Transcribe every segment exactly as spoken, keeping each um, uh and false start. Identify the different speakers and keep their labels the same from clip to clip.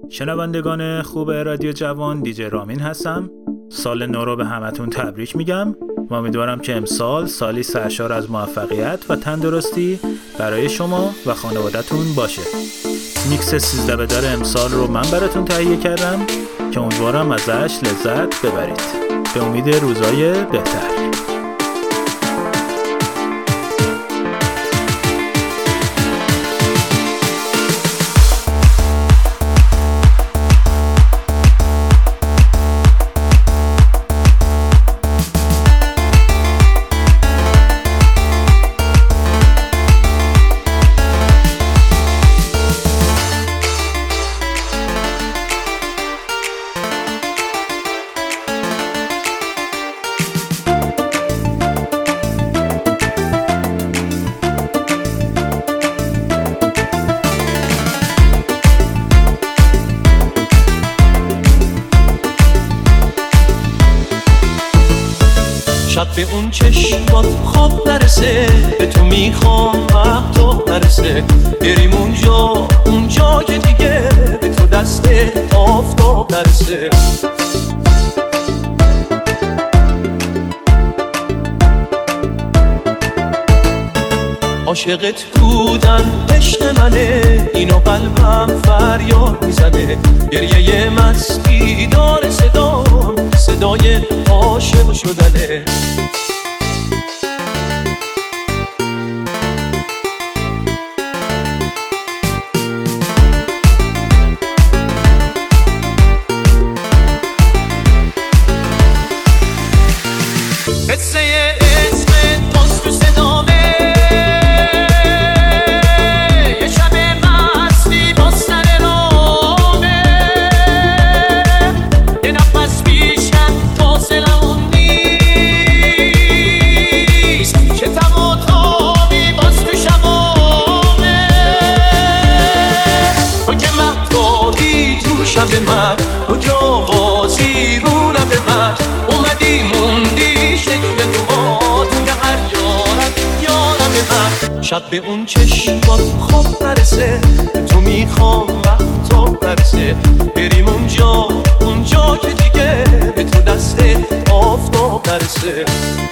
Speaker 1: شنوندگان خوب رادیو جوان، دیجی رامین هستم. سال نو رو به همتون تبریک میگم و امیدوارم که امسال سالی سرشار از موفقیت و تندرستی برای شما و خانوادتون باشه. میکس سیزده بدار امسال رو من براتون تهیه کردم که امیدوارم ازش لذت ببرید. به امید روزای بهتر.
Speaker 2: شب به اون چشمات خواب نرسه، به تو میخوام وقت تو نرسه، بریم اونجا اونجا که دیگه به تو دست آفتاب نرسه. عاشقت بودن عشق منه، اینو قلبم فریاد میزنه، گریه مستی داره صدام، صدای عاشق شدنه. قصه اسم باز تو صدامه، یه شب مستی با سر رامه، یه نفس بیشتر فاصلمون نیست، که تم و تابی باز تو شبامه. تو که مهتابی تو شب من، تو که آوازی رو لب من، اومدی موندی شکل تو با تو که هر یارم یارم من. شب به اون چشمات خواب نرسه، تو میخوام وقت تو نرسه، بریم اونجا اونجا که دیگه به تو دست آفتاب نرسه.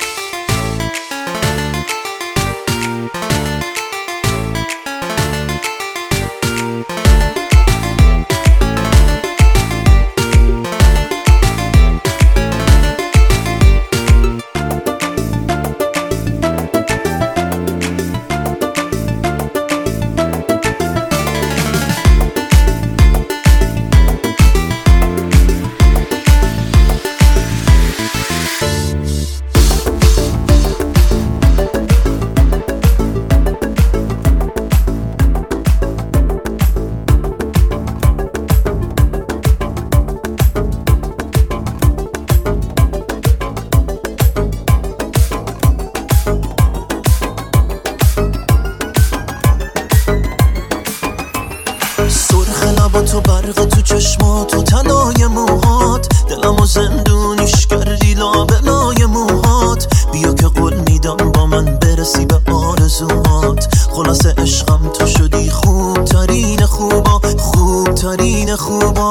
Speaker 3: تو برق تو چشمات و تنای موهات، دلمو زندونیش کردی لابلای موهات. بیا که قول میدم با من برسی به آرزوهات، خلاصه عشقم تو شدی خوب ترین خوبا، خوب ترین خوبا.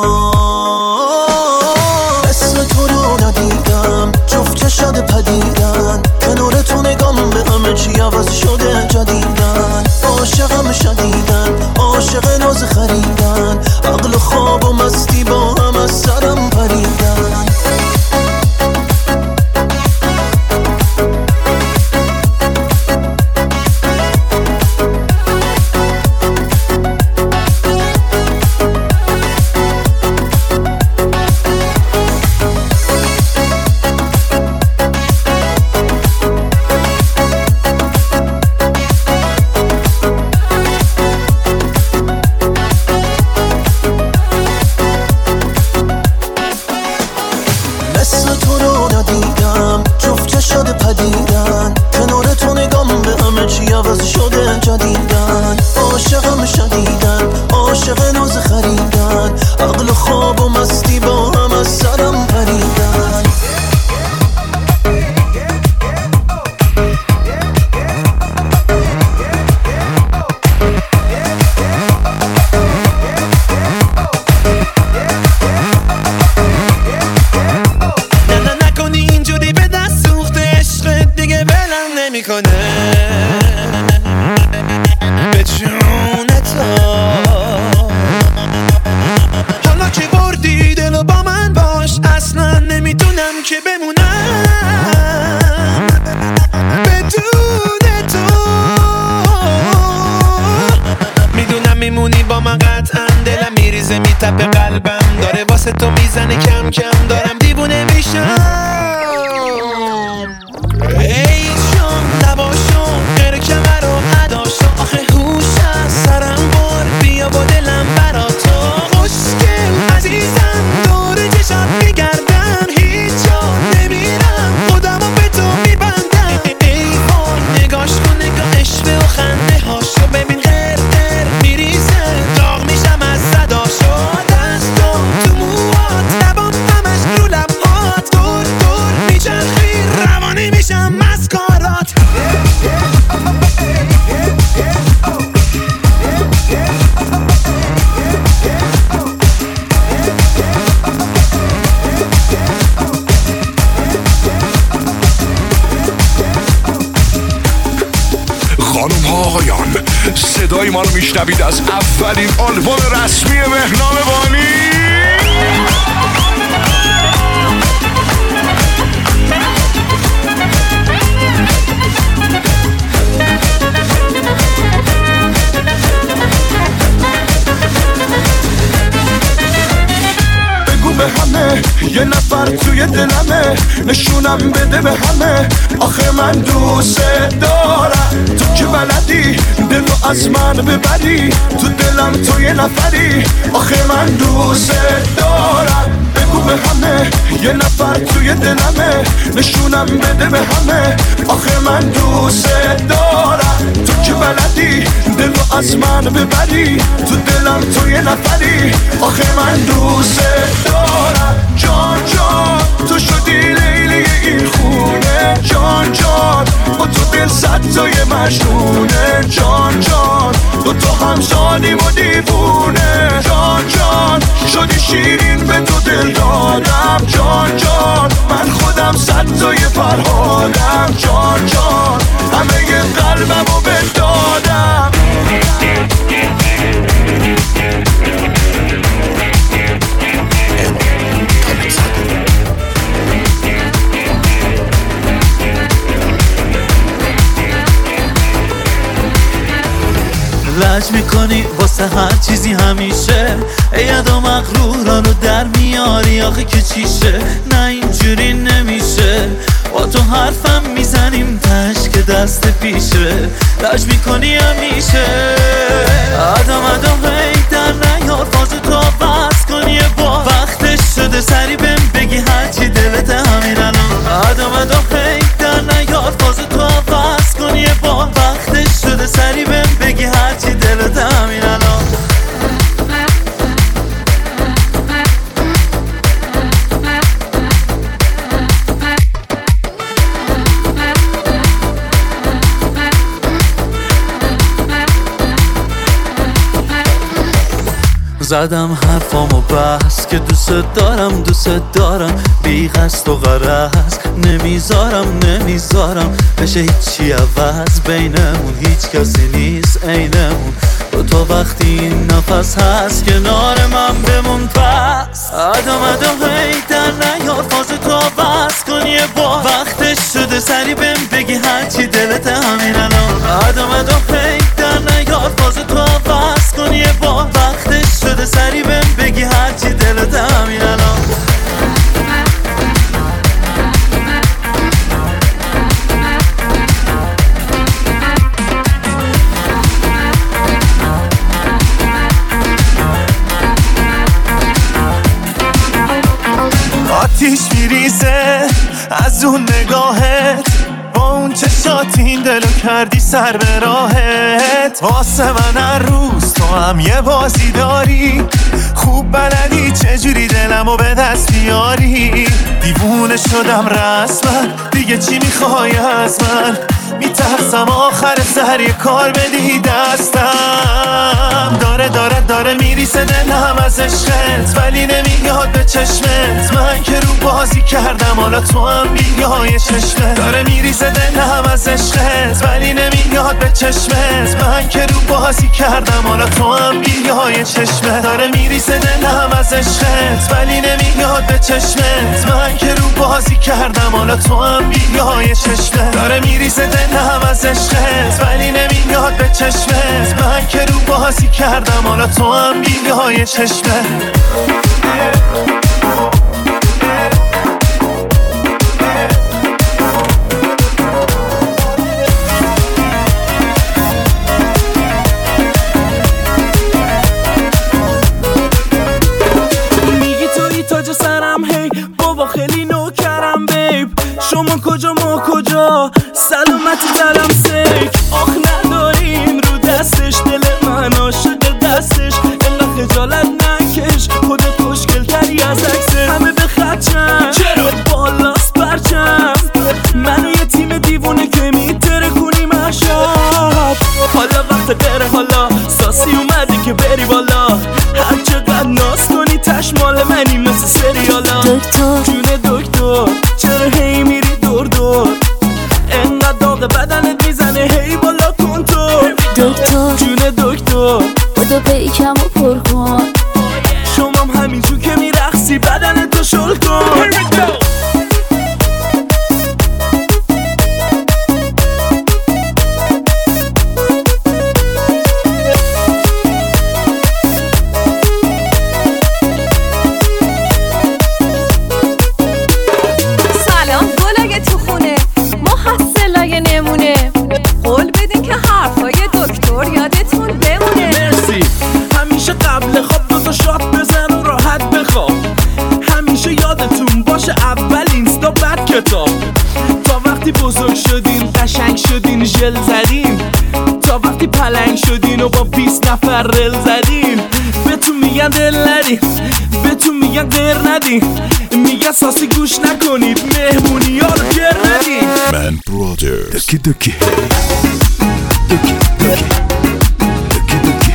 Speaker 3: اسم تو رو ندیدم، جفت چشات پدیدن، کنار تو نگام به همه چی عوض شده جدیدن. عاشقم شدیدن، عاشق ناز خریدن، عقل و خواب و مستی با هم از سرم پریدن.
Speaker 4: با من قطعا دلم میریزه میتپه قلبم داره واسه تو میزنه کم کم دارم دیوونه میشم ای جان نباشم غیر کمر و اداشم آخه هوش از سرم بار بیا با دلم برا تو خوشگل عزیزم دور چشم میگردم هیچ جا نمیرم خودمو به تو میبندم ای وای نگاش کن نگاهش به و خنده هاشو ببین غیر غیر میریزه داغ میشم از صداشو دستو تو موات لبام همش رو لبهات دور دور میچرخی روانی میشم مسکارات
Speaker 5: خانم ها آقایان صدای ما رو میشنوید از اولین آلبوم رسمی مهنام بانی بگو به همه یه نفر توی دلمه نشونم بده به همه آخه من دوست دارم تو که بلدی دلو از من ببری تو دلم تو یه نفری آخه من دوست دارم بگو به همه یه نفر توی دلمه نشونم بده به همه آخه من دوست دارم تو که بلدی دلو از من ببری تو دلم تو یه نفری آخه من دوست دارم جان جان تو شدی لیلی این خونه جان جان با تو دل صد تای مجنونه جان جان دو تا همزادیم و دیوونه جان جان شدی شیرین به تو دل دادم جان جان من خودم صد تای فرهادم جان جان همه ی قلبم رو بدادم
Speaker 6: لج میکنی واسه هر چیزی همیشه ید و مغرورانو در میاری آخه که چیشه نه اینجوری نمیشه با تو حرفم میزنیم تش که دست پیشه لج میکنی همیشه آدم آدم هی در نیار فاز تو بس کنی یه با وقتش شده سری بهم بگی هرچی دلت همین الان آدم آدم هی در نیار فاز تو بس کنی یه با وقتش شده سری بهم بگی هرچی دلت همین الان زدم حرفامو بس که دوست دارم دوست دارم بی قصد و غرض نمیذارم نمیذارم بشه هیچی عوض بینمون هیچ کسی نیست عینمون تو تو وقتی این نفس هست کنار من بمون پس آدم آدم هی در نیار فاز تو بس کن یه با وقتش شده سری بهم بگی هرچی دلت همین الان آدم آدم هی در نیار فاز تو بس کن یه با وقتش شده سری بهم بگی هرچی دلت همین الان
Speaker 3: آتیش میریزه از اون نگاهت با اون چشات این دلو کردی سر به راهت واسه من هر روز تو هم یه بازی داری خوب بلدی چجوری دلمو به دست بیاری دیوونه شدم رسما دیگه چی میخوای از من میترسم آخر سر یه کار بدی دستم داره داره داره میریسه دلم از عشقت ولی نمیاد به چشمت من که رو بازی کردم حالا تو هم بیای چشمت داره میریسه دلم از عشقت ولی نمیاد به چشمت من که رو بازی کردم حالا تو هم بیای چشمت داره میریسه دلم از عشقت ولی نمیاد به چشمت من که رو بازی کردم حالا تو هم بیای چشمت داره میریسه
Speaker 4: ذهنم از عشقت ولی نمیاد به چشمت. من که رو بازی کردم حالا تو هم بیله های چشمت.
Speaker 7: شما کجا ما کجا سلامتی دلم سیک. آخ نداریم رو دستش دل من عاشق دستش. اینقدر خجالت نکش خودت خوشگل تری از عکسه. همه به خدشن چرا بالاست برچم منو یه تیم دیوونه که میتره کنیم اشاب. حالا وقت غیره حالا ساسی اومده که بری بالا. هر چقدر ناز کنی تشمال منی مثل سریالا.
Speaker 8: دکتر
Speaker 7: جون دکتر چرا هی میری دور دور انقدر داغ بدنت میزنه هی بالا کن تو.
Speaker 8: دکتر
Speaker 7: جون دکتر
Speaker 8: بودو پیکم و پر کن.
Speaker 7: شمام همینجور که میرقصی بدنتو شل کن. تا وقتی بزرگ شدین قشنگ شدین ژل زدین. تا وقتی پلنگ شدین و با بیست نفر رل زدین. بهتون میگن دل ندین بهتون میگن غیر ندین. میگن ساسی گوش نکنید مهمونی ها رو گر ندین.
Speaker 5: من برادرز
Speaker 7: دکی دکی
Speaker 5: دکی دکی دکی دکی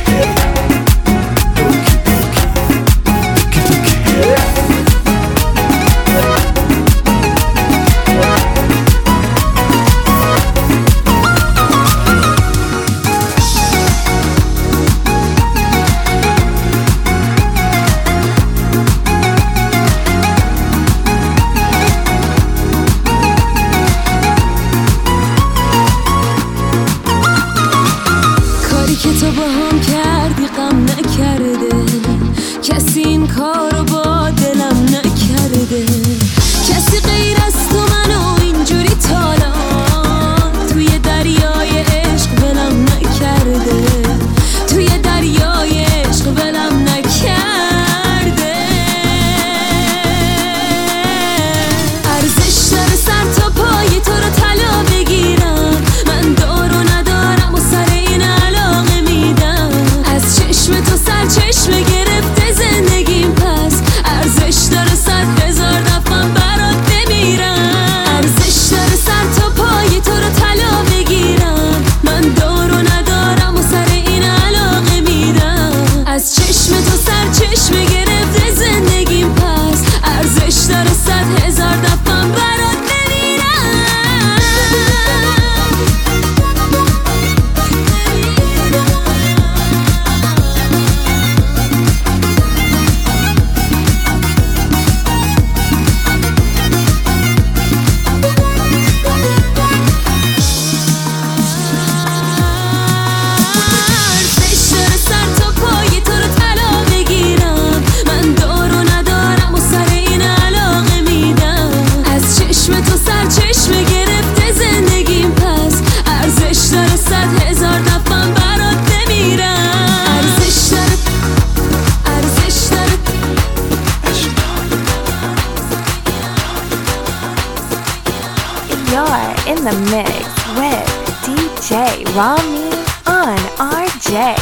Speaker 9: in the mix with دی جی Ramin on آر جی.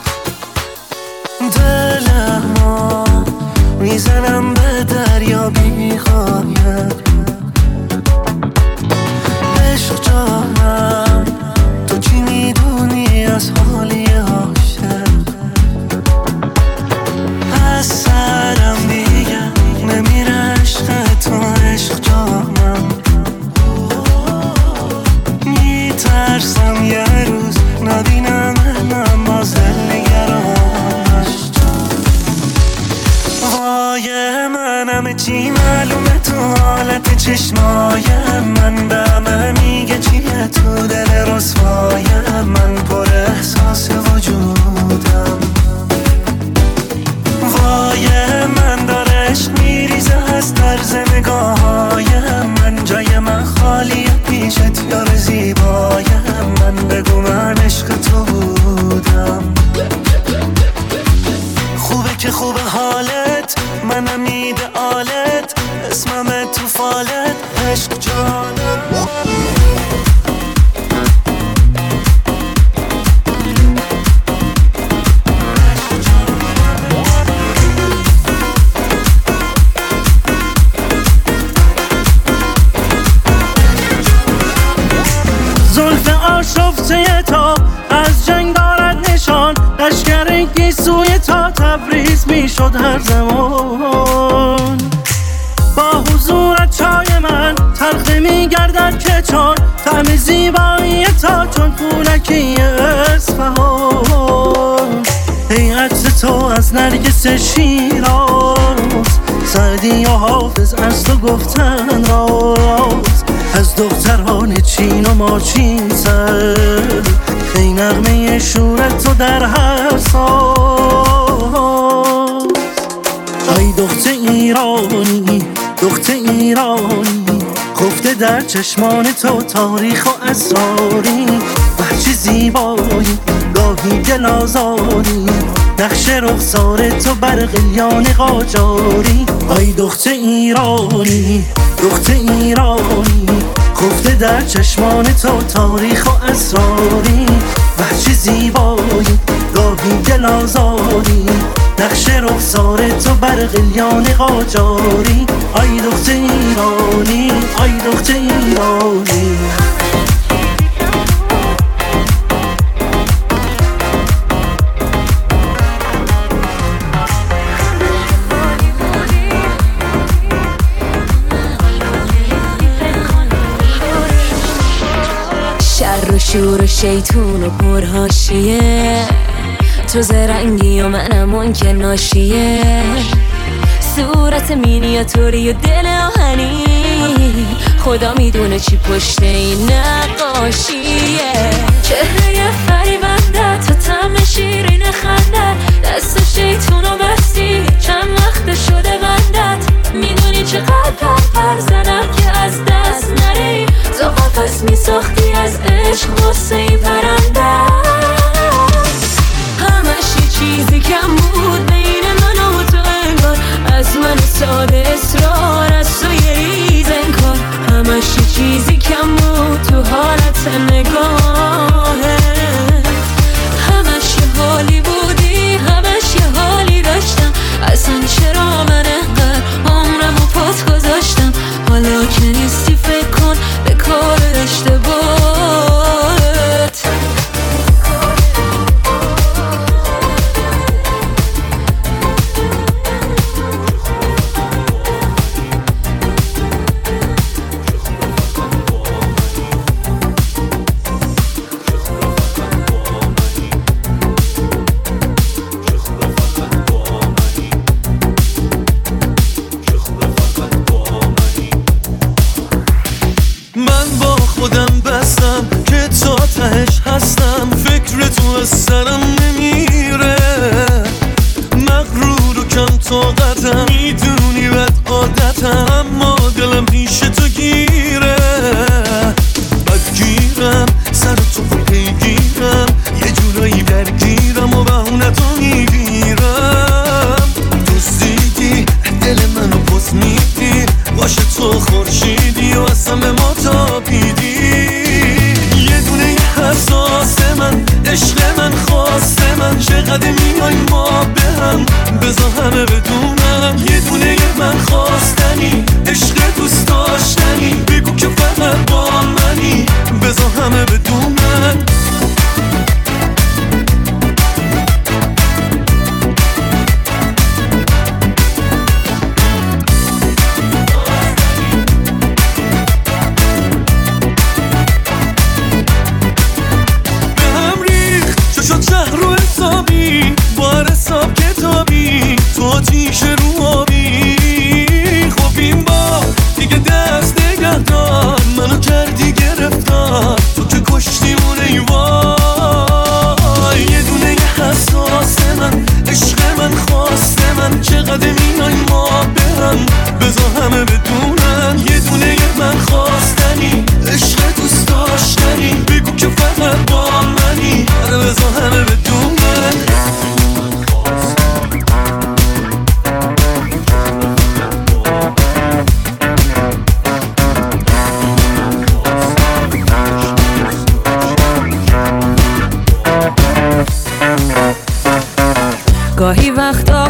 Speaker 3: دلمو میزنم به دریا بی‌غایت، عشق جانم تو چی میدونی از حالی عاشق؟ از سرم دیگه نمیره عشق تو، عشق جانم میترسم یه روز نبینم من باز دلنگرانش. وای منم چی معلومه تو
Speaker 4: حالت چشمایم من به همه میگه چیه تو دل رسوایم من پر احساس وجودم وای من داره عشق میریزه از طرز نگاهایم من جای من خالیه پیشت یار زیبایم من بگو من عشق تو بودم خوبه که خوبه حالت منم ایدئالت اسمم تو فالت عشق جانم
Speaker 7: زلف آشفته تا از جنگ دارد نشان لشکر گیسوی تا تبریز میشد هر زمان با حضورت چای من تلخ میگردد که چون طعم زیبایی تا چون پولکی اصفهان هیئت تو از نرگس شیراز سعدی و حافظ از تو گفتن راز از دختران چین و ماچین سر ای نغمه شورت تو در هر ساز ای دخت ایرانی دخت ایرانی خفته در چشمان تو تاریخ و اسراری وحچی زیبایی گاهی دل آزاری نقش رخسار تو بر قلیان قاجاری ای دخت ایرانی دخت ایرانی خفته در چشمان تو تاریخ و اسراری وحچی زیبایی گاهی دل آزاری نقش رخسار تو بر قلیان قاجاری ای دخت ایرانی ای دخت ایرانی
Speaker 8: شر و شور و شیطون و پرهاشیه تو زرنگی و منم اون که ناشیه صورت مینیاتوری و دل آهنی خدا میدونه چی پشت این نقاشیه چهره فریبنده تو طعم شیرین خنده دست شیطون و بستی چند وقت شده بندت میدونی چقدر پر زنم که از دست نری تو قفس میساختی از عشق غصه ای پرنده همش یه چیزی کم بود بین من و تو انگار از من ساده اصرار از تو یه ریز انکار همش یه چیزی کم بود تو حالت نگاهه همش یه حالی بودی همش یه حالی داشتم اصلا چرا من انقدر عمرم و پات گذاشتم حالا که نیستی فکر کن به کار اشتباهت
Speaker 6: من با خودم بستم که تا تهش هستم فکر تو از سرم نمیره مغرور و کم طاقتم میدونی بد عادتم اما دلم پیش تو گیره بدگیرم سر تو پیگیرم یه جورایی درگیرم و بهونتو میگیرم دوستیدی دل منو پس میدی باشه تو خورشیدی و اصلا به ما تابیدی یه دونه حساس من عشق من خواست من چقدر میای ما به هم بذار همه بدونم یه دونه من خواستنی عشق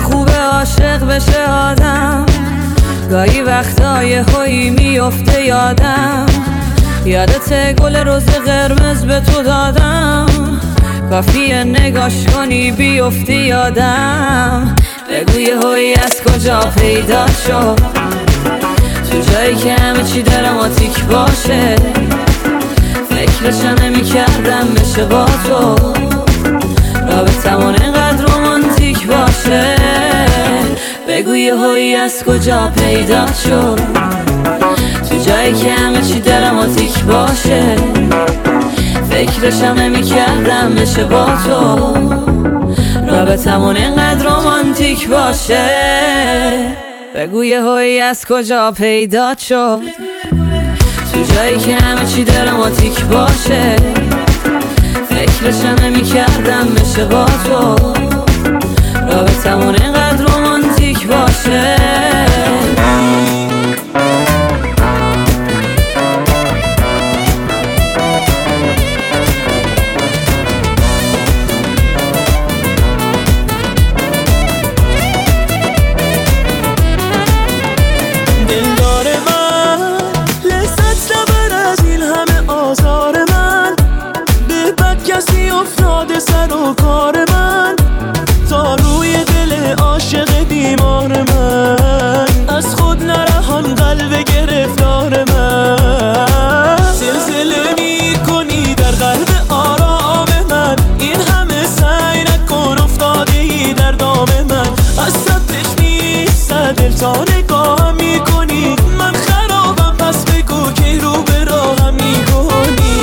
Speaker 10: خوبه عاشق بشه آدم، گاهی وقتا یه هایی میفته یادم. یادت گل روز قرمز به تو دادم، کافیه نگاش کنی بیفتی یادم. بگو یه هایی از کجا پیدا شد، تو جایی که همه چی دراماتیک باشه. فکرشم نمی کردم بشه با تو، رابطمون اینقدر رومانتیک باشه. بگو یه هایی از کجا پیدا شد، تو جایی که همه چی دراماتیک باشه. فکرشم نمی کردم بشه با تو، رابطمون اینقدر رومانتیک باشه. بگو یه هایی از کجا پیدا شد، تو جایی که همه چی دراماتیک باشه. فکرشم نمی کردم بشه با تو، رابطمون اینقدر رومانتیک باشه.
Speaker 4: سر و کار من تا روی دل عاشق بیمار من، از خود نرهان قلب گرفتار من. زلزله می کنی در قلب آرام من، این همه سعی نکن افتادی در دام من. از صدش نیست دل تا نگاه می کنی، من خرابم پس بگو که رو به راهم می کنی.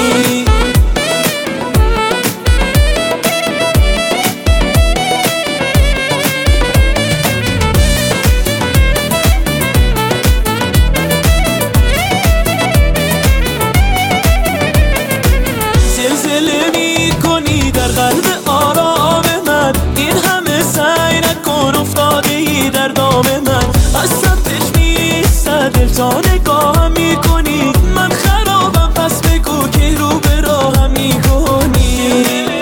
Speaker 4: تا نگاه می کنی، من خرابم پس بگو که رو به راهم می کنی.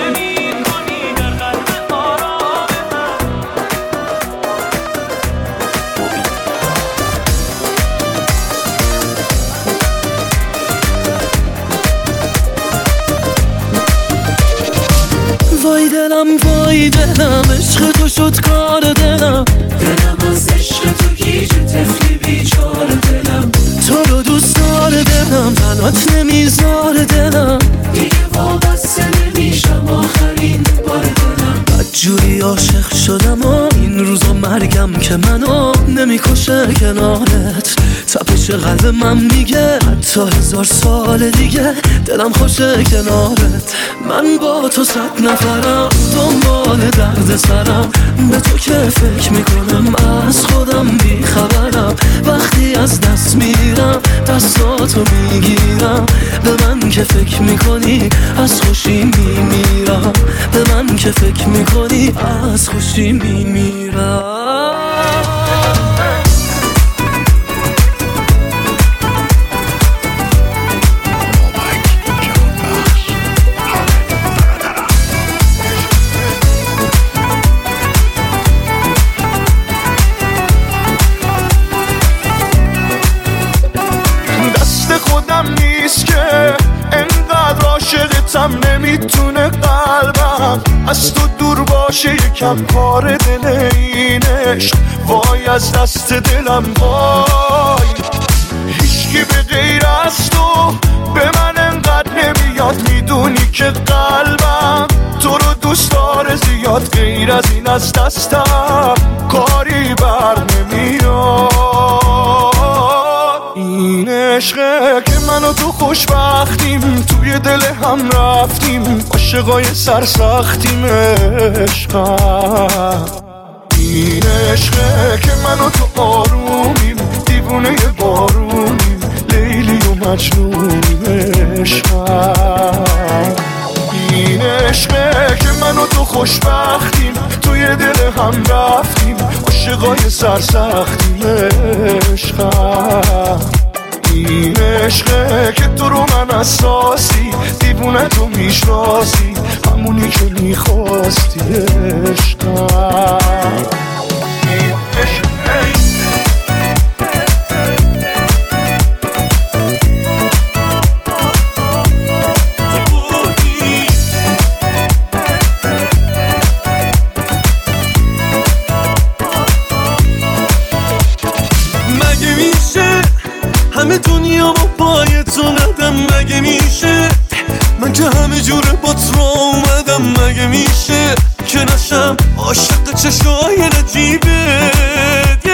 Speaker 4: وای دلم وای دلم، عشق تو شد کار دلم. دلم از عشق تو گیج تفلی بیچاره دلم. تو رو دوست داره دلم، تنات نمیذار دلم. دیگه وابسته نمیشم آخرین بار دلم. بدجوری عاشق شدم و این روزا مرگم که منو نمیکشه کنارت. تپش قلب من میگه حتی هزار سال دیگه دلم خوشه کنارت. من با تو صد نفرم دنبال درد سرم، به تو که فکر میکنم از خودم بیخبرم. وقتی از دست میرم دستاتو میگیرم، به من که فکر میکنی از خوشی میمیرم. به من که فکر میکنی از خوشی میمیرم. عاشقتم نمیتونه قلبم از تو دور باشه، یکم کار دل اینش. وای از دست دلم وای، هیچکی به غیر از تو به من انقدر نمیاد. میدونی که قلبم تو رو دوست داره زیاد، غیر از این از دستم کاری بر نمیاد. این عشقه که من و تو خوشبختیم، توی دل هم رفتیم عاشقای سرسختیم. عشقم این عشقه که من و تو آرومیم، دیوونه بارونیم، لیلی و مجنونیم. عشقم این عشقه که من و تو خوشبختیم، توی دل هم رفتیم عاشقای سرسختیم. عشقم
Speaker 5: این عشقه که تو رو من اساسی دیوونه تو میشناسی همونی که میخواستی عشقم این عشقه
Speaker 11: همه دنیا با پای تو قدم مگه میشه من که همه جوره بات را اومدم مگه میشه که نشم عاشق چشای نجیبت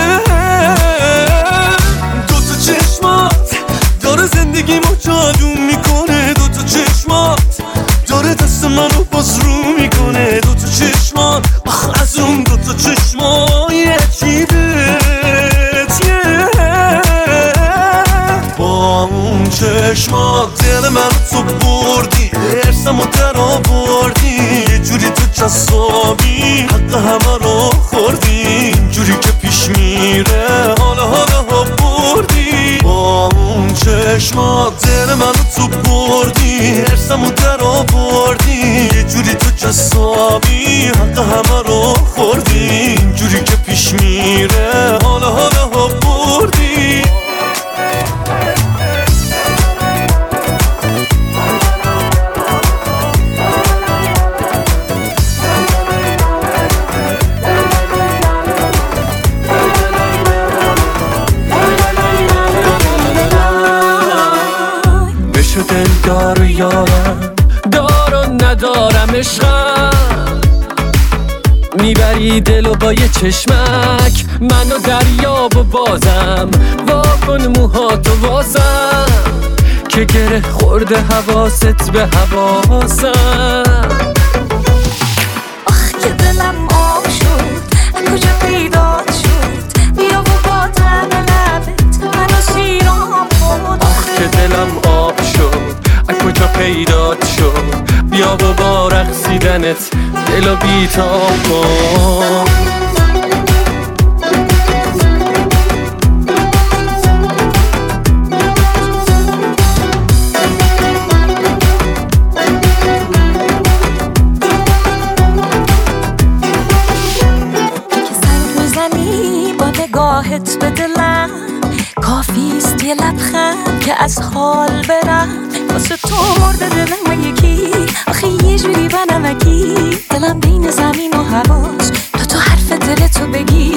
Speaker 11: دوتا چشمات داره زندگی ما جادو میکنه دوتا چشمات داره دست منو باز رو میکنه دوتا چشمات آخ از اون دوتا چشمای عجیبت با اون چشمات دل من تو بردی ارسم و در آوردی یه جوری تو جذابی حق همه رو خوردی اینجوری که پیش میره حالا حالا ها بردی با اون چشمات دل من تو بردی ارسم و در آوردی یه جوری تو جذابی حق همه رو خوردی اینجوری که پیش میره حالا حالا ها بردی
Speaker 7: دلدار و یارم دار و ندارم عشقم میبری دلو با یه چشمک منو دریاب و بازم واکن موهاتو واسم که گره خورده حواست به حواسم
Speaker 12: آخ که دلم آب شد کجا پیدا شد بیا و با تن لبت منو سیرام بود
Speaker 7: آخ که دلم آب شد کجا پیدات شد بیا و با رقصیدنت دلو بیتاب کن
Speaker 12: که سنگ میزنی با نگاهت به دلم کافیست یه لبخند که از حال برم واسه تو مرده دلم من یکی آخه یه جوری بنمکی دلم بین زمین و هواست تو تو حرف دلتو بگی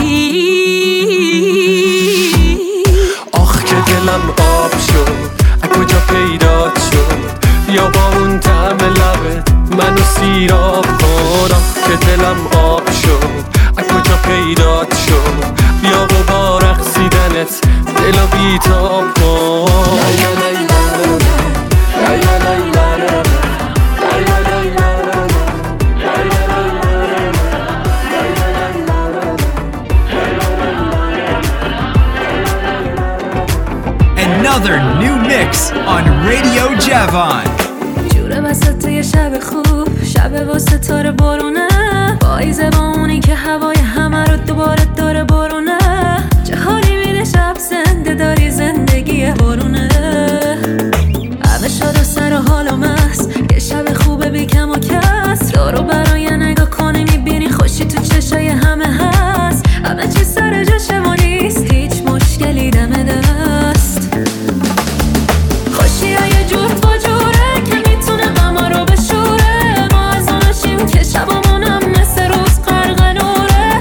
Speaker 7: آخ که دلم آب شد کجا پیدات شد بیا با اون طعم لبت منو سیراب کن آخ که دلم آب شد کجا پیدات شد بیا و با رقصیدنت دلو بیتاب کن
Speaker 13: Another new mix on Radio Javon.
Speaker 8: جوره وسط یه شب خوب شب با ستاره بارونه پاییزه با اونی که هوای همه رو دوباره داره بارونه چه حالی میده شب زنده داری زندگی بارونه همه شاد و سر و حال و مست یه شب خوبه بی کم و کس رو رو برای نگاه کنی میبینی خوشی تو چشای همه هست همه چی سر جاشه و نیست هیچ مشکلی دم دست خوشی های جور با جوره که میتونه غما رو بشوره ما از اوناشیم که شبامونم مثل روز غرق نوره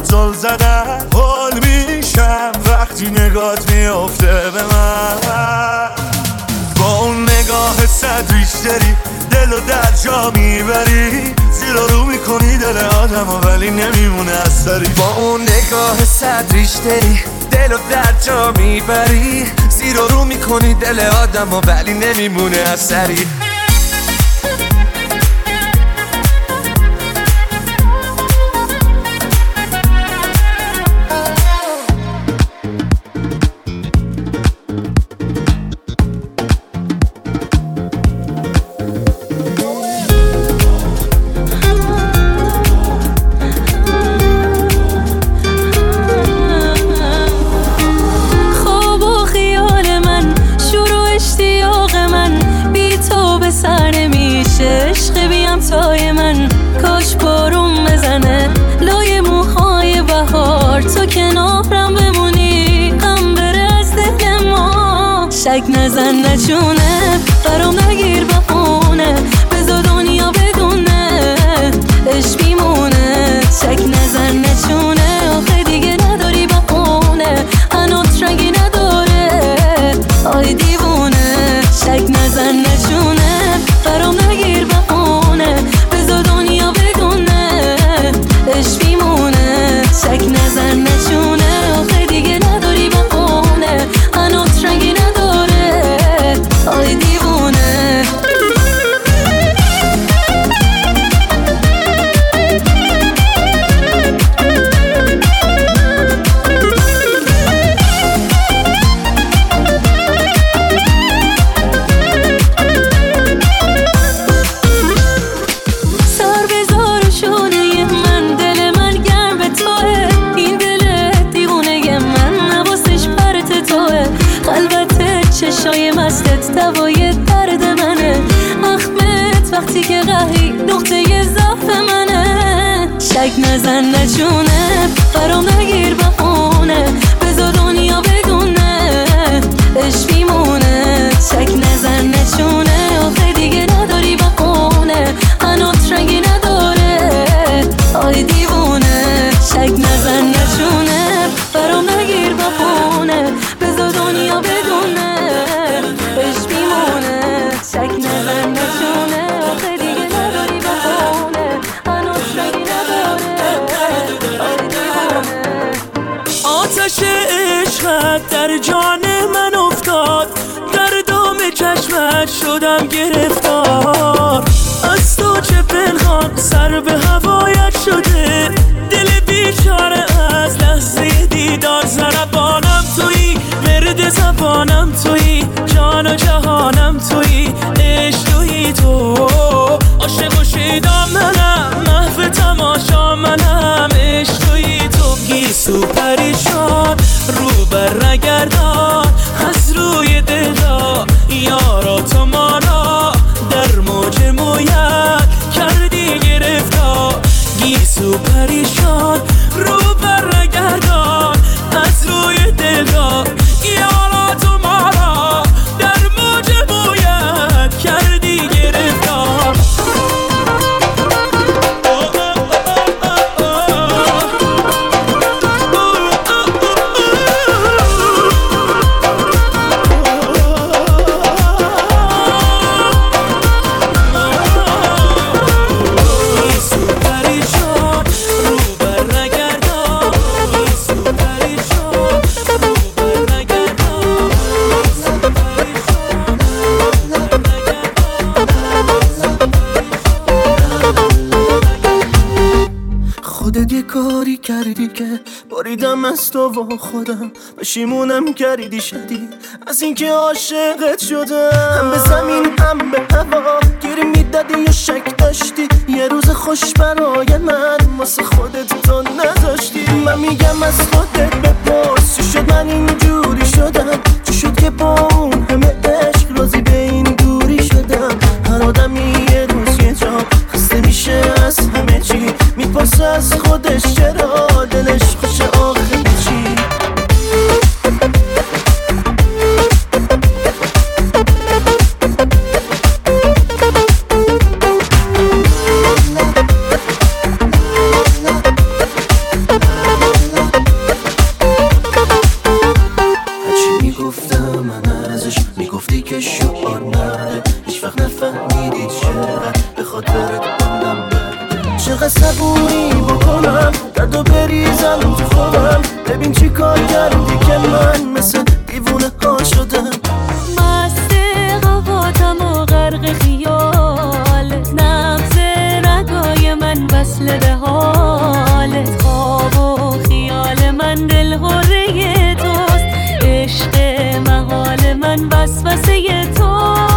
Speaker 11: زل زدن حال میشم وقتی نگات میافته به من. با اون نگاه صد ریش داری دل و در جا میبری، زیر رو میکنی دل آدم و ولی نمیمونه اثری. با اون نگاه صد ریش داری دل و در جا میبری، زیر رو میکنی دل آدم و ولی نمیمونه اثری.
Speaker 8: تای من کاش بارون بزنه لای موهای بهار، تو کنارم بمونی غم بره از دل ما. شک نزن نچونه برام نگیر بهونه، بذار دنیا بدونه عشق میمونه. شک نزن نچونه آخه دیگه نداری بهونه، هنوز رنگی نداره آی دیوونه. شک نزن نچونه برام نگیر بهونه، بذار دنیا بدونه عشق میمونه. شک نزن نچونه آخه دیگه نداری بهونه، هنوز رنگی نداره آی دیوونه. چشای مستت دوای درد منه، اخمت وقتی که قهی نقطه ضعف منه. شک نزن نچونه برام نگیر بهونه، بذار دنیا بدونه عشق میمونه. شک نزن نچونه آخه دیگه نداری بهونه، هنوز رنگی نداره آی دیوونه. شک نزن نچونه برام نگیر بهونه، بذار دنیا بدونه عشق میمونه. شک نزن نچونه آخه دیگه نداری بهونه، هنوز رنگی نداره آی دیوونه.
Speaker 7: آتش عشقت در جان من افتاد، در دام چشمت شدم گرفتار. از تو چه پنهان سر به هوایت شده، دل بیچاره از لحظه دیدار. زربانم تویی مرد زبانم تویی، جان و جهانم تویی، عشق تویی تو. عاشق و شیدا منم، محو تماشا منم، عشق تویی تو. گیسو پریشان رو بر نگردان از روی دلدار، یارا تو ما را در موج مویت کردی گرفتار. گیسو پریشان رو بر نگردان از روی دلدار، یارا تو ما را در موج مویت کردی گرفتار.
Speaker 3: کاری کردی که بریدم از تو و خودم، پشیمونم کردی شدی از اینکه عاشقت شدم. هم به زمین هم به هوا گیری میدادی یا شک داشتی، یه روز خوش برای من واسه خودت تو نداشتی. من میگم از خودت بپرس چی شد من اینجوری شدم، چی شد که با اون همه عشق راضی به این دوری شدم. هر آدمی یه روز یه جا خسته میشه از همه چی، میپرسه از خودش چرا دلش خوشه آخه چی. هیچ وقت نفهمیدی چقدر به خاطرت بودم برده. چقدر صبوری بکنم دردو بریزم تو خودم، ببین چی کار کردی که من مثل دیوونه ها شدم.
Speaker 8: مست قواتم و غرق خیال، نبض رگای من وصل به حالت. خواب و خیال من دل هره توست، عشق محال من وسوسه توست.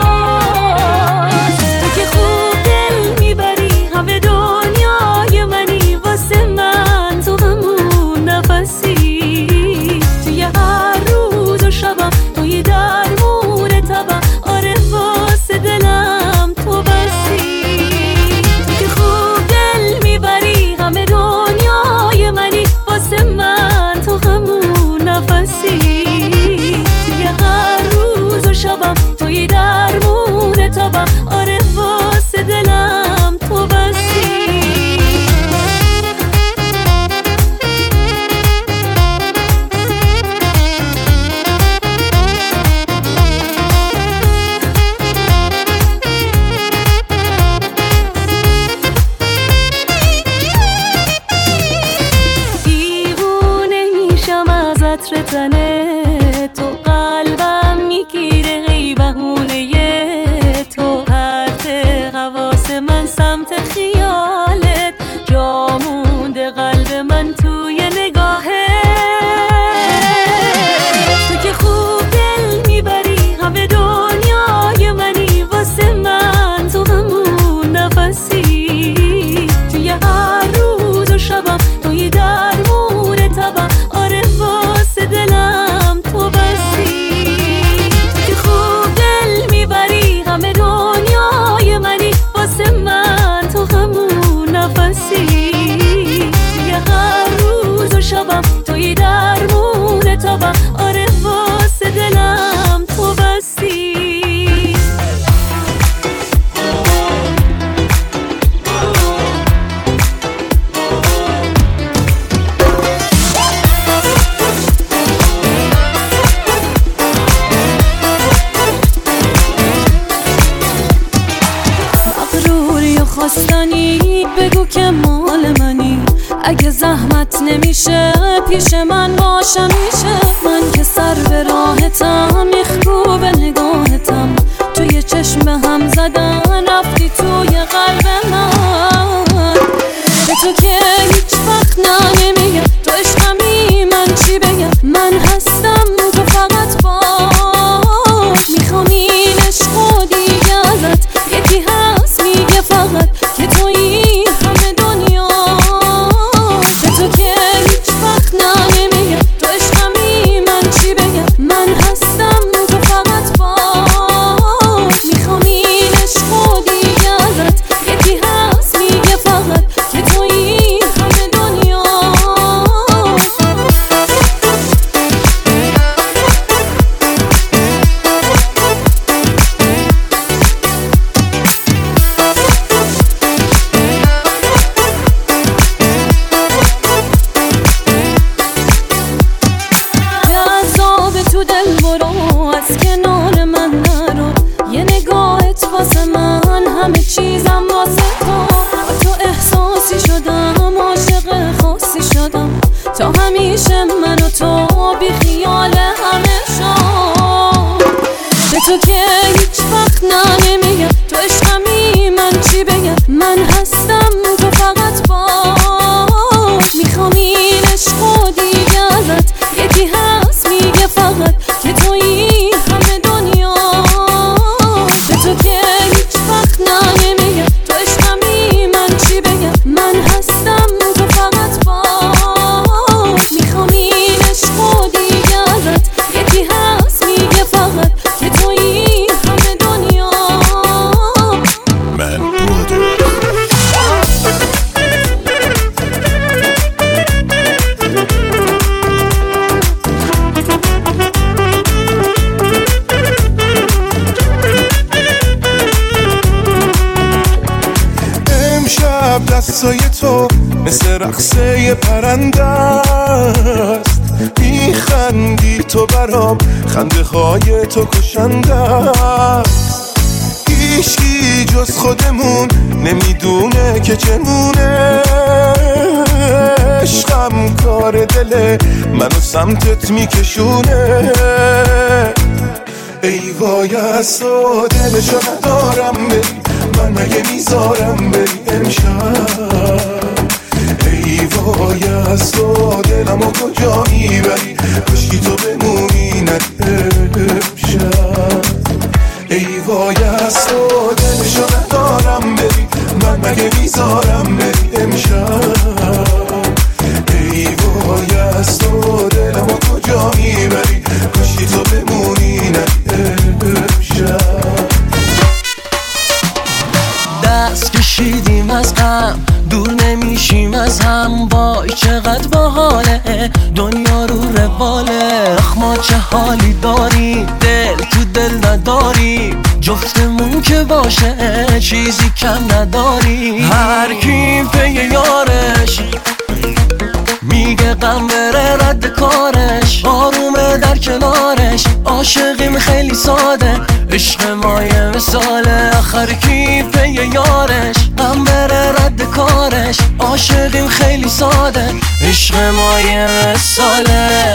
Speaker 8: تو که خوب دل میبری همه دنیای منی، واسه من تو همون نفسی. توی هر روز و شبم توی درمون تبم، آره واسه دلم تو بسی. تو که خوب دل میبری همه دنیای منی، واسه من تو همون نفسی. توی هر روز و شبم توی درمون تبم، آره واسه دلم تو بسی. دیوونه میشم از عطر تنه تو، قلبم میگیره ای بهونه تو. پرت حواس من سمت خیالت، جا مونده قلب من توی نگاهت. تو که خوب دل میبری همه دنیای منی، واسه من تو همون نفسی. توی هر روز و شبم توی درمون تبم، آره واسه دلم تو بسی. تو که خوب دل میبری همه دنیای منی، واسه من تو همون نفسی. توی هر روز و شبم توی درمون تبم، آره واسه دلم تو بسی. مغروری و خواستنی بگو که مال منی، اگه زحمت نمیشه پیش من باشه میشه. من که سر به راحتم میخکوب به نگاهتم، توی چشم به هم زدن رفتی توی قلب من. به تو که هیچ وقت نه نمیگم تو عشقمی، من چی بگم من هستم تو فقط باش. میخوام این عشق و دیگه ازت یکی هست میگه فقط که تویی همه دنیا. به تو که هیچ وقت نه نمیگم تو عشقمی، من چی بگم من هستم تو فقط باش. میخوام این عشق و دیگه ازت یکی هست میگه فقط که تویی همه دنیا. جذاب تو دل برو، از کنار من نرو. یه نگاهت واسه من همه چیزم واسه تو. با تو احساسی شدم، عاشق خاصی شدم. تا همیشه من و تو بی خیال همه شام. به تو که هیچ وقت نه نمیگم تو عشقمی، من چی بگم من هستم تو فقط باش. میخوام این عشق و دیگه ازت یکی هست میگه فقط که تویی همه دنیا. به تو که هیچ وقت نه نمیگم تو عشقمی، من چی بگم من هستم تو فقط باش. میخوام این عشق و دیگه ازت یکی هست میگه فقط که تویی همه دنیا.
Speaker 5: من بودم دستای تو مثل رقصه پرنده است، میخندی تو برام، خنده های تو کشنده است. خودمون نمیدونه که چمونه. عشقم کار دله منو سمتت میکشونه. ای وای از تو دلشو ندارم بری، من مگه میذارم بری امشب. ای وای از تو دلمو کجا میبری، کشکی تو بمونی نداره امشب. ای وای از تو دلشو ندارم بری، من مگه میذارم بری امشب. ای وای از تو دلمو کجا میبری، کشکی تو بمونی نداره امشب.
Speaker 6: دست کشیدیم از غم، دور نمیشیم از هم. وای چقدر باحاله دنیا رو رواله. اخ ما چه حالی داری، دل تو دل نداری. جفتمون که باشه چیزی کم نداری. هر کی پی یارش میگه غم بره رد کارش. آرومه در کنارش، عاشقیم خیلی ساده. عشق ما یه مثاله. آخر کی پی یارش غم بره رد کارش. عاشقیم خیلی ساده. عشق ما یه مثاله.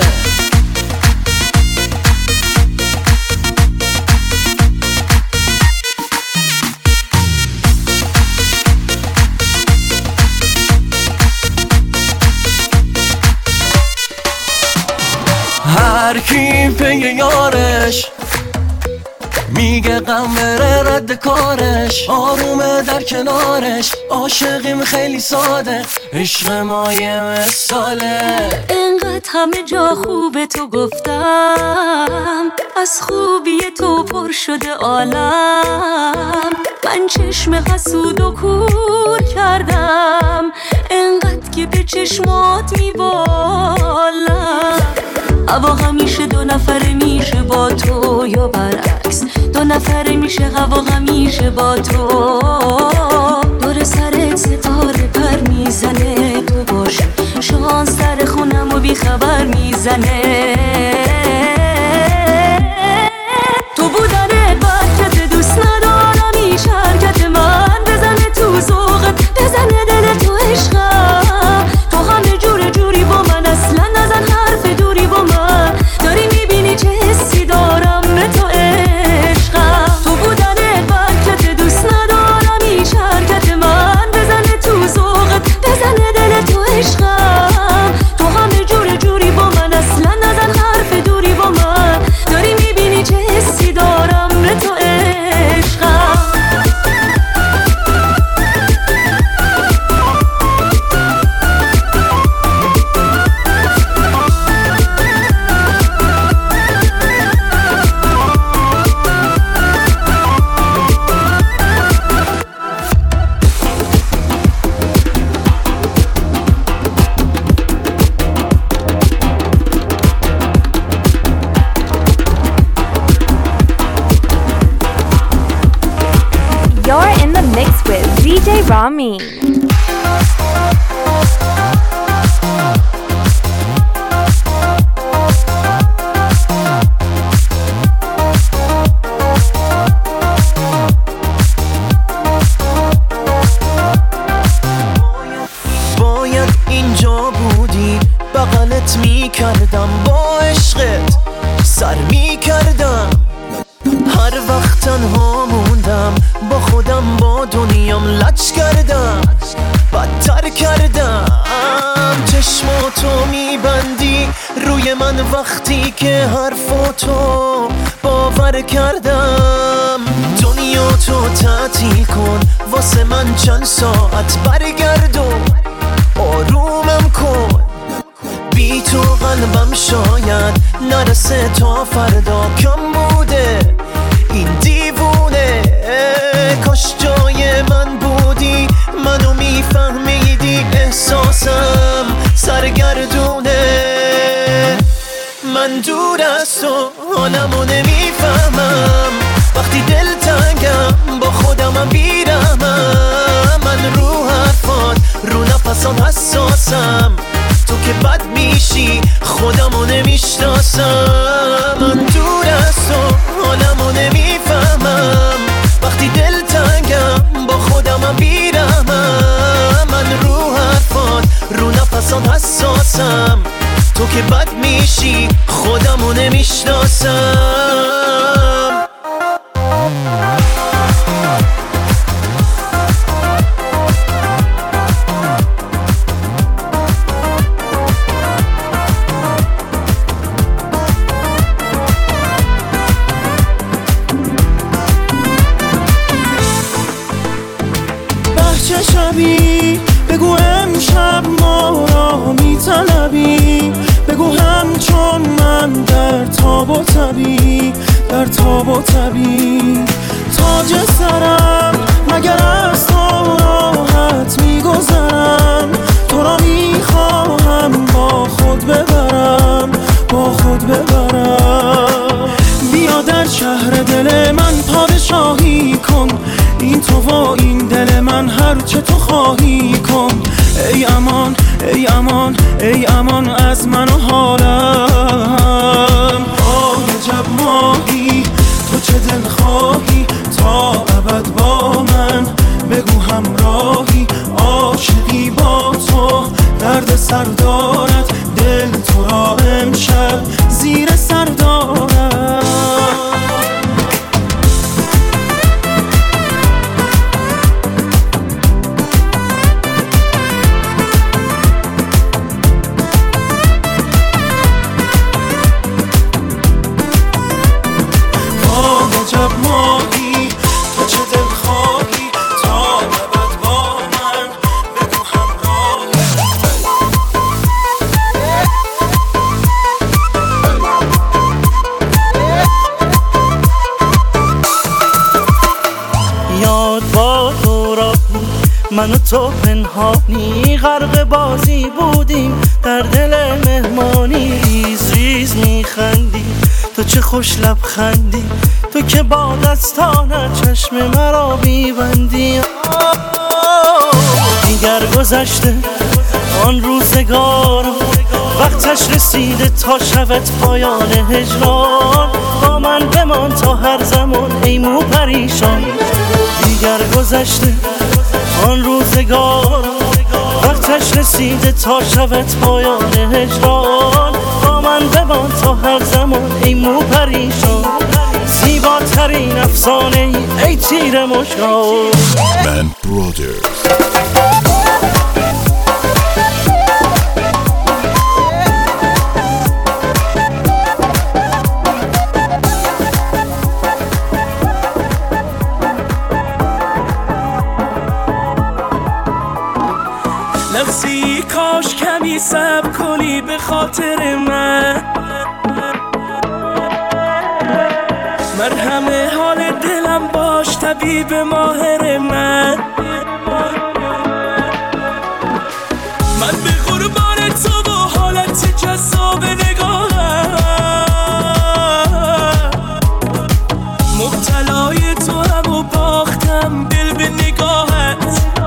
Speaker 6: هر کی پی یارش میگه غم بره رد کارش. آرومه در کنارش، عاشقیم خیلی ساده. عشق ما یه مثاله.
Speaker 8: انقدر همه جا خوبه تو گفتم، از خوبی تو پر شده عالم. من چشم حسود و کور کردم، انقدر که به چشمات میبالم. هوا همیشه دو نفره میشه با تو یا برعکس. دو نفره میشه هوا همیشه با تو. دور سرت ستاره پر میزنه، تو باشه شانس در خونم و بی خبر میزنه. تو بودنت برکت دوست ندارم، ایش حرکت من بزنه تو ذوقت، بزنه دل تو عشقم. تو همه جور جوری با من، اصلا نزن حرف دوری با من. داری میبینی چه حسی دارم به تو عشقم. تو بودنت برکت دوست ندارم، ایش حرکت من بزنه تو ذوقت، بزنه دل تو عشقم. تو همه جور جوری با من، اصلا نزن حرف دوری با من. داری میبینی چه حسی دارم به تو عشقم.
Speaker 9: You're in the mix with D J Ramin.
Speaker 3: باید اینجا بودی، بغلت میکردم، با عشقت سر میکردم. هر وقت تنها موندم با خودم، با دنیام لج کردم، بدتر کردم. چشماتو میبندی روی من وقتی که حرفاتو باور کردم. دنیا تو تعطیل کن واسه من چند ساعت، برگرد و آرومم کن. بی تو قلبم شاید نرسه تا فردا، کم بوده این دیوونه. کاش جای من بودی، منو میفهمیدی، احساسم سرگردونه. من دور از تو حالمو نمیفهمم، وقتی دل تنگم با خودمم بیرمم. من رو حرفات رو نفسام حساسم، تو که بد میشی خودمو نمیشناسم. من دور از تو حالمو نمیفهمم، وقتی دل تنگم که بد میشی خودمو نمیشناسم.
Speaker 7: بهچه شبی بگو امشب ما را میطلبی، بگو همچون من در تاب و تبی، در تاب و تبی. تاج سرم مگر از تو راحت میگذرم، تو را میخواهم با خود ببرم، با خود ببرم. بیا در شهر دل من پادشاهی کن، این تو و این دل من هر چه تو خواهی کن. ای امان ای امان ای امان از من و حالم. آه عجب ماهی تو چه دل خواهی تا ابد با من، بگو همراهی عاشقی با تو. درد سر دارد دل تو را امشب زیر سر دارد.
Speaker 14: من و تو پنهانی غرق بازی بودیم، در دل مهمانی ریز ریز میخندی. تو چه خوش لبخندی، تو که با دستانت چشم مرا میبندی. دیگر گذشته آن روزگارم، وقتش رسیده تا شود پایان هجران. با من بمان تا هر زمان ای مو پریشان. دیگر گذشته آن روزگار، وقتش رسیده تا شود پایان هجران. با من بمان تا هر زمان ای مو پریشان. زیباترین افسانه ای, ای تیر مشکان.
Speaker 15: من برادرز
Speaker 7: لحظی کاش کمی صبر کنی به خاطر من، مرهم حال دلم باش طبیب ماهر من. من به قربان تو و حالت جذاب نگاهم، مبتلای تو هم و باختم دل به نگاهت.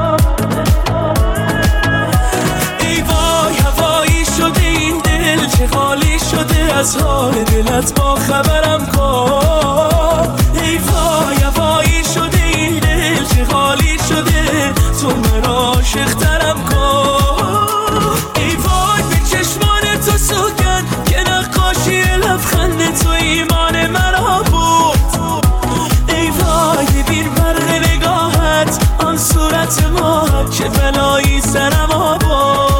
Speaker 7: خالی شده از حال دلت با خبرم کن. ای وای وای شده این دل چه خالی شده، تو مرا عاشق‌ترم کن. ای وای به چشمان تو سوگن که نقاشی لبخند تو ایمان مرا بود. ای وای ببین برق نگاهت آن صورت ما چه بلایی سرم آورد.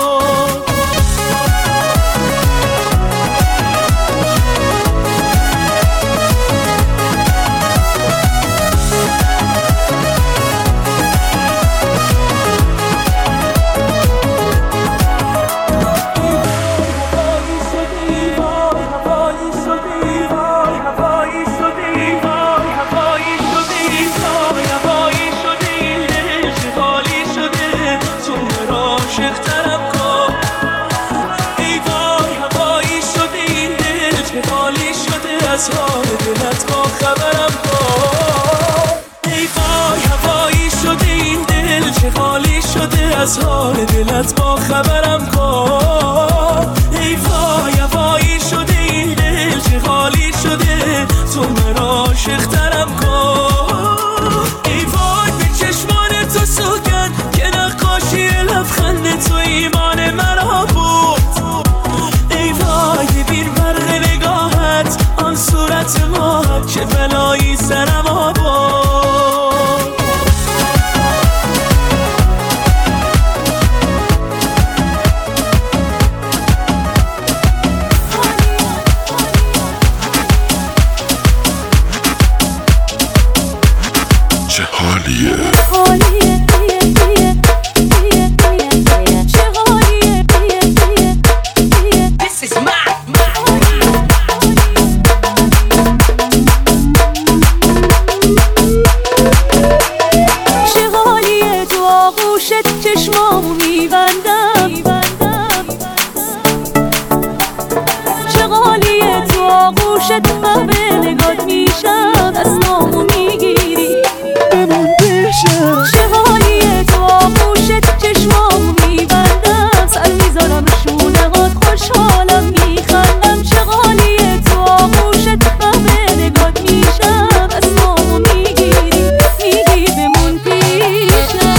Speaker 7: از حال دلت با خبرم کن. ای وای هوایی شده این دل چه خالی شده، از حال دلت با خبرم کن. ای وای هوایی شده این دل چه خالی شده، تو مرا عاشق‌ترم کن. ای وای به چشمان تو سوگن که نقاشی لبخند تو ایمان مرا بود. ای
Speaker 15: حالیه
Speaker 12: چشمامو میبندم چه غالیه تو آغوشت من به نگات میشم دستامو میگیری بمون پیشم چه غالیه تو آغوشت چشمامو میبندم سر میذارم شونه هات خوشحالم میخندم چه غالیه تو آغوشت من به نگات میشم دستامو میگیری میگی بمون پیشم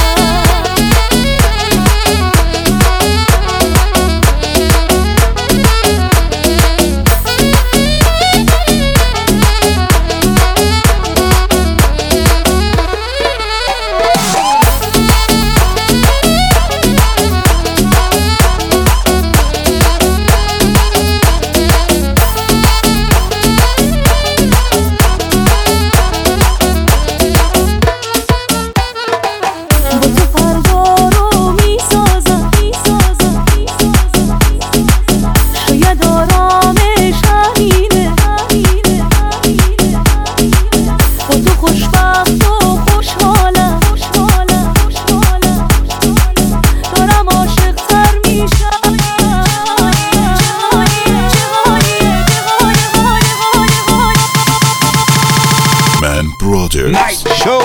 Speaker 15: Night
Speaker 5: show.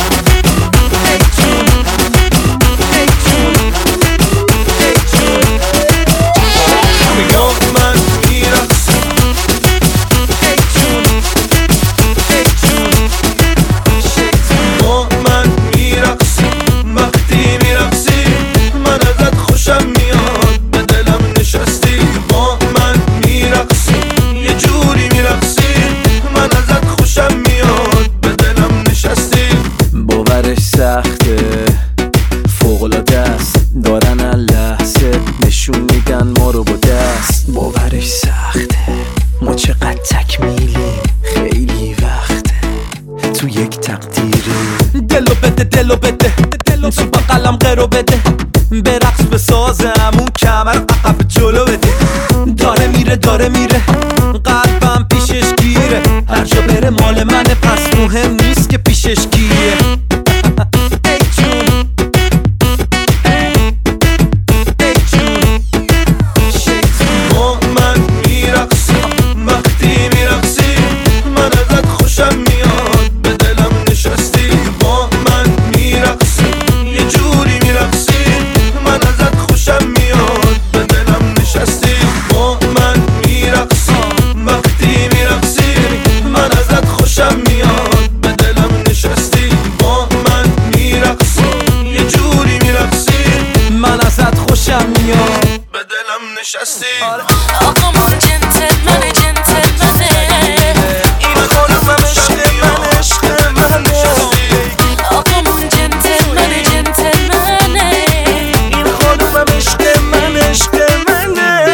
Speaker 16: داره میره قلبم پیشش گیره هر جا بره مال منه پس مهم نیست که پیشش کیه ای جون ای جون
Speaker 5: با من میرقصی وقتی میرقصی من ازت خوشم میاد به دلم نشستی با من میرقصی یه جوری میرقصی من ازت خوشم میاد به دلم نشستی با من وقتی میرقصی من ازت خوشم میاد به دلم نشستی با من میرقصی یه جوری میرقصی
Speaker 16: من ازت خوشم میاد
Speaker 5: به دلم نشستی
Speaker 12: آقامون جنتلمن جنتلمنه
Speaker 5: این خانمم عشق من عشق منه
Speaker 12: آقامون جنتلمن جنتلمنه
Speaker 5: این خانمم عشق من عشق منه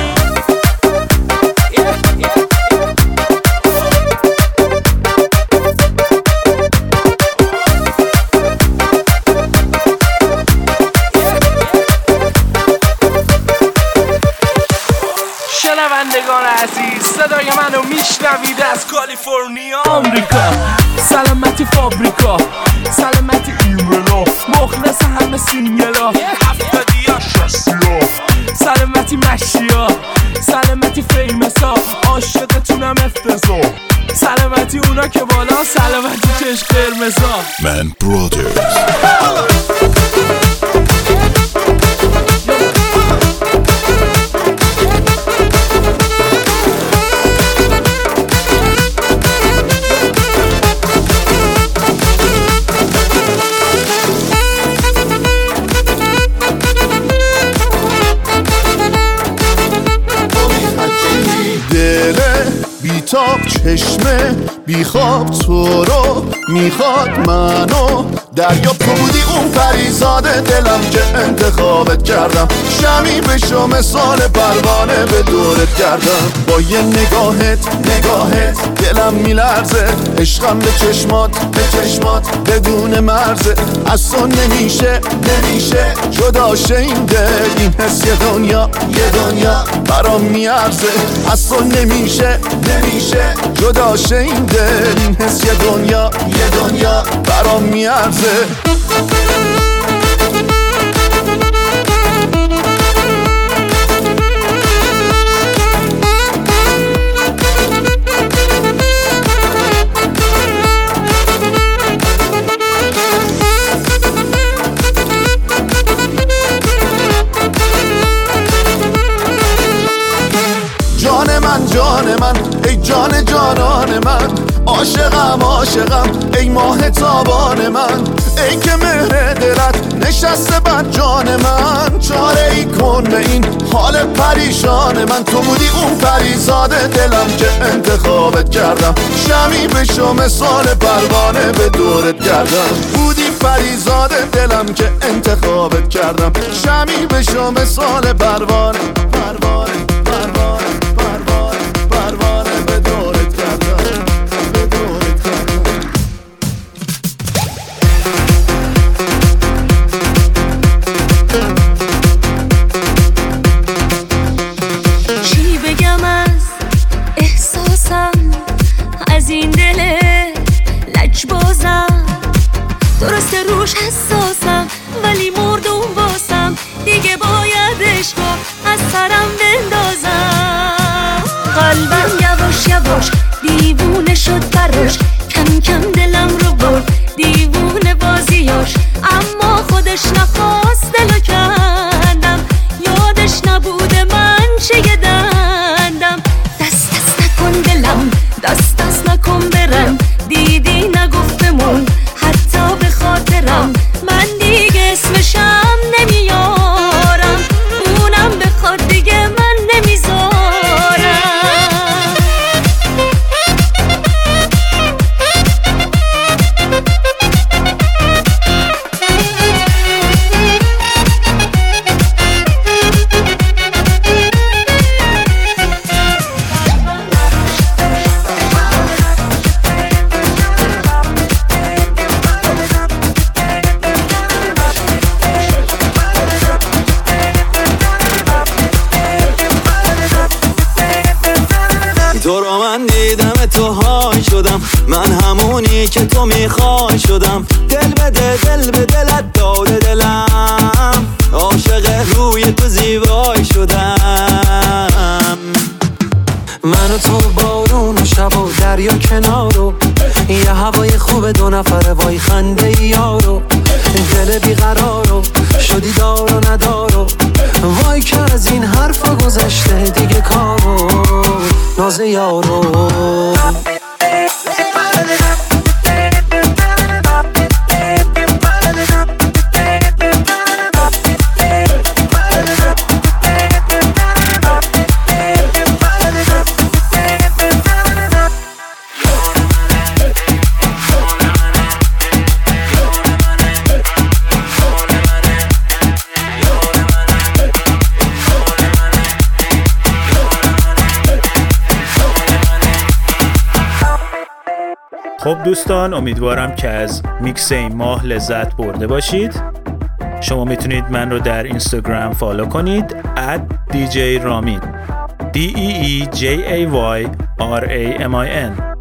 Speaker 7: شنوندگان عزیز صدای منو میشنوید از کالیفرنیا آمریکا سلامتی فابریکا سلامتی ایملا مخلص همه سینگلا هفتادیا شستیا سلامتی مشیا سلامتی فیمسا عاشقتونم افتضا سلامتی اونا که بالا سلامتی چش قرمزا
Speaker 15: من برادرز
Speaker 5: بیتاب چشمه بیخواب تو رو میخواد منو دریا تو بودی اون پریزاد دلم که انتخابت کردم، شمی بشو مثال پروانه به دورت کردم. با یه نگاهت نگاهت دلم میلرزه، عشقم به چشمات به چشمات بدون مرزه. از تو نمیشه نمیشه جدا شه این دل، این حس یه دنیا یه دنیا برام میارزه. از تو نمیشه نمیشه جدا شه این دل، این حس یه دنیا یه دنیا برام میارزه. جان من جان من ای جان جانان من، عاشقم عاشقم ای ماه تابان من. ای که مهر دلت نشسته بر جان من، چاره ای کن به این حال پریشان من. تو بودی اون پریزاد دلم که انتخابت کردم، شمی بشو مثال پروانه به دورت کردم. بودی پریزاد دلم که انتخابت کردم، شمی بشو مثال پروانه پروانه پروانه پروانه پروانه به دورت کردم.
Speaker 8: چی بگم از احساسم، از این دل لجبازم، درسته روش حساسم ولی مردم واسم، دیگه باید عشقا از سرم بندازم. قلبم یواش یواش دیوونه شد براش، کم کم دلم رو برد دیوونه بازیاش. اما خودش نخواست دلو کندم، یادش نبوده من چه دندم. دست دست نکن دلم، دست دست نکن برم، دیدی نگفت بمون حتی به خاطرم. من دیگه اسمشم نمیارم، اونم بخواد دیگه من نمیذارم.
Speaker 6: تو رو من دیدم تو های شدم، من همونی که تو میخوای شدم. دل بده دل به دلت داده دلم، عاشق روی تو زیبای شدم. من و تو بارون و شب و دریا کنارو، یه هوای خوب دو نفره وای خنده یارو. دل بیقرارو شدی دار و ندارو، وای که از این حرفا گذشته دیگه کارو ناز یارو.
Speaker 1: خب دوستان، امیدوارم که از میکس این ماه لذت برده باشید. شما میتونید من رو در اینستاگرام فالو کنید ات دی جی رامین دی ای ای جی ای وای آر ای ام آی ان.